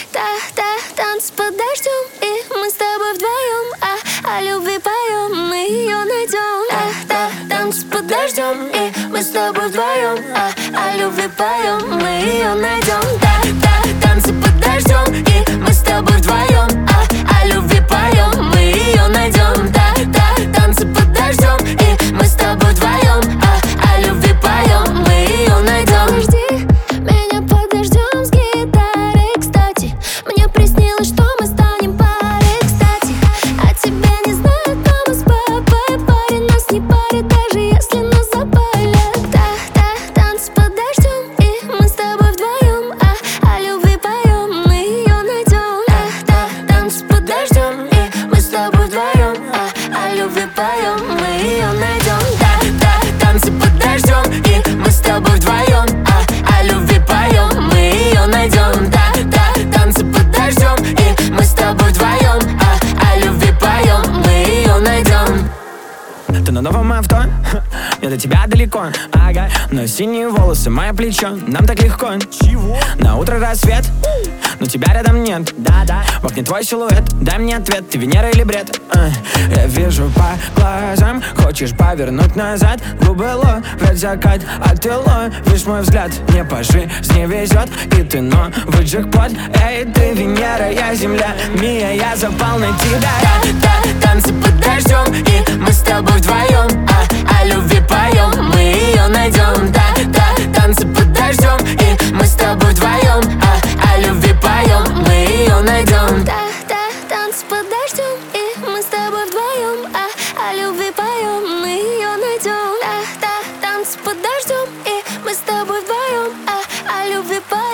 Танцы под дождем, и мы с тобой вдвоем, о любви поем, мы ее найдем. Танцы под дождем, и мы с тобой вдвоем, о любви поем, мы ее найдем. Танцы под дождем, и мы с тобой вдвоем, о любви поем, мы ее найдем. Танцы под дождем, и мы с тобой вдвоем, о любви поем, мы ее найдем. Жди меня под дождем с гитарой, кстати. Мне приснилось, что мы станем парой, кстати. А тебя не знают, но мы с папой парень. Нас не парит, даже если нас запалят. Танцы под дождем, и мы с тобой вдвоем, о любви поем, мы ее найдем. Танцы под дождем, и мы с тобой вдвоем, о любви поем, мы ее найдем. Танцы под дождем, и мы с тобой вдвоем, о любви поем, мы ее найдем. Танцы под дождем, и мы с тобой вдвоем, о любви поем, мы ее найдем. Ты на новом авто, я до тебя далеко, ага. Но синие волосы, мое плечо, нам так легко. Чего? На утро рассвет, но тебя рядом нет. В окне твой силуэт, дай мне ответ, ты Венера или бред? Я вижу по глазам, хочешь повернуть назад. Губы ловят закат, а ты ловишь мой взгляд. Мне по жизни везет, и ты новый джекпот. Эй, ты Венера, я Земля, Мия, я запал на тебя. Танцы под дождем, и мы с тобой вдвоем, о любви поем, мы ее найдем. Танцы под дождем, и мы с тобой вдвоем, о любви поем, мы ее найдем. Танцы под дождем, и мы с тобой вдвоем, о любви поем, мы ее найдем. Танцы под дождем, и мы с тобой вдвоем, о любви поем.